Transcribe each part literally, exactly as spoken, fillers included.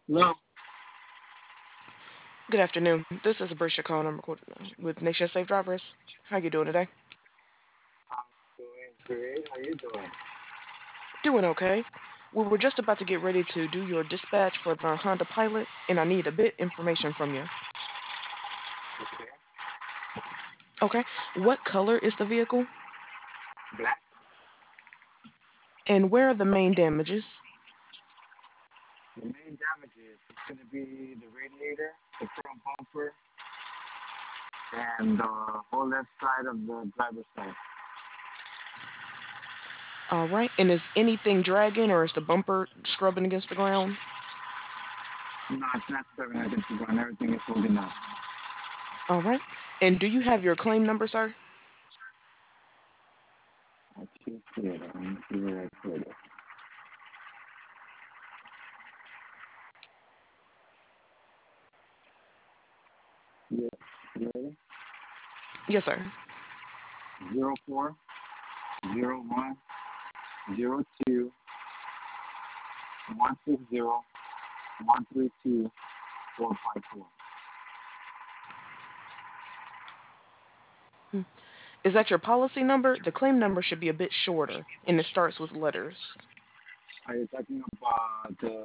No, Good afternoon. This is Brisha calling. I'm recording uh, with Nation Safe Drivers. How you doing today? I'm doing great. How you doing? Doing okay. We were just about to get ready to do your dispatch for the Honda Pilot, and I need a bit information from you. Okay. Okay. What color is the vehicle, Black. and where are the main damages? The main damages is going to be the radiator, the front bumper, and the whole left side of the driver's side. All right. And is anything dragging, or is the bumper scrubbing against the ground? No, it's not serving against the ground. Everything is holding up. All right. And do you have your claim number, sir? I should see it. Let me see where I put it. Yeah. You ready? Yes, sir. Zero four zero one zero two one six zero one three two four five four. Hmm. Is that your policy number? The claim number should be a bit shorter, and it starts with letters. Are you talking about the?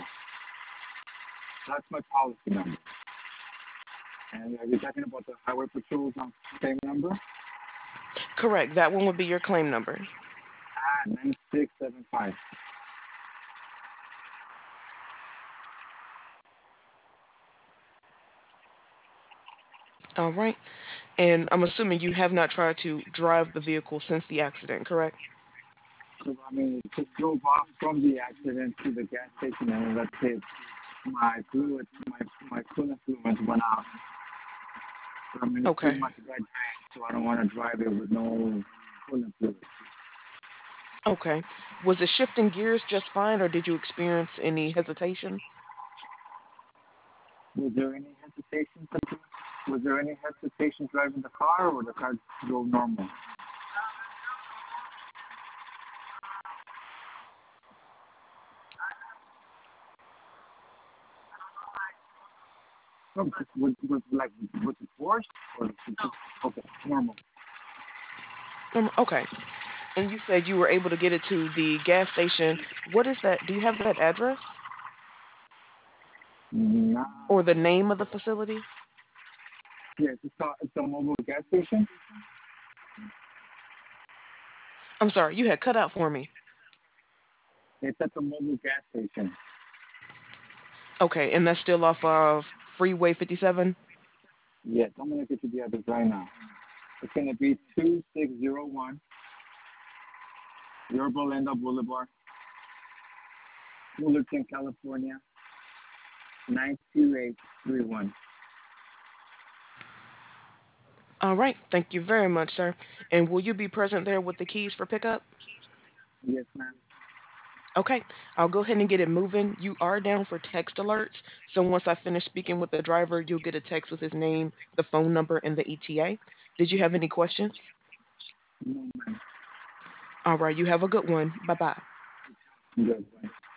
That's my policy number. And are you talking about the highway patrol's um, same number? Correct. That one would be your claim number. Ah, nine six seven five. All right. And I'm assuming you have not tried to drive the vehicle since the accident, correct? So I mean, just drove off from the accident to the gas station, and that's it. My fluid, my my coolant fluid went out. So I mean, it's pretty Okay. much red tank, so I don't want to drive it with no coolant fluid. Okay. Was it shifting gears just fine, or did you experience any hesitation? Was there any hesitation? Was there any hesitation driving the car, or the car drove normal? No, was, was like was it forced or was it just okay normal? Um, okay. And you said you were able to get it to the gas station. What is that? Do you have that address Nah. or the name of the facility? Yes, it's a, it's a mobile gas station. I'm sorry, you had cut out for me. It's at the mobile gas station. Okay, and that's still off of Freeway fifty-seven? Yes, I'm gonna get you the address right now. It's gonna be two six zero one Yorba Linda Boulevard, Fullerton, California, nine two eight three one. All right. Thank you very much, sir. And will you be present there with the keys for pickup? Yes, ma'am. Okay, I'll go ahead and get it moving. You are down for text alerts. So once I finish speaking with the driver, you'll get a text with his name, the phone number, and the E T A. Did you have any questions? No, ma'am. All right, you have a good one. Bye bye. Good.